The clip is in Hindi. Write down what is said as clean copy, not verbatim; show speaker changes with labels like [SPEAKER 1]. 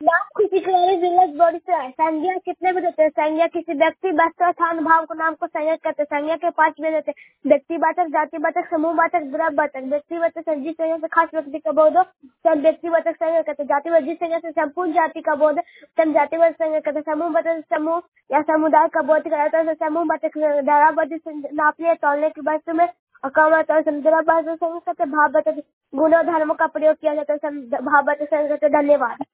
[SPEAKER 1] नाम खुशी खिलाड़ी विलेज बॉडी से है। संज्ञा कितने में देते हैं? संज्ञा किसी व्यक्ति वस्तु स्थान भाव को नाम को संज्ञा कहते हैं। संज्ञा के 5 में देते हैं। व्यक्तिवाचक, जातिवाचक, समूहवाचक, द्रव्यवाचक। व्यक्तिवाचक जिस संज्ञा से खास व्यक्ति का बोध हो तब व्यक्तिवाचक संज्ञा कहते हैं। जातिवाचक जिस संज्ञा से संपूर्ण जाति का बोध है तब जातिवाचक संज्ञा कहते हैं। समूहवाचक समूह या समुदाय का बोध कराता है। समूहवाचक धारावाचक नापने तौलने की वस्तु में और कम द्रव्यवाचक संज्ञा कहते हैं। भाववाचक गुणों धर्मों का प्रयोग किया जाता है। भाववाचक संज्ञा कहते हैं। धन्यवाद।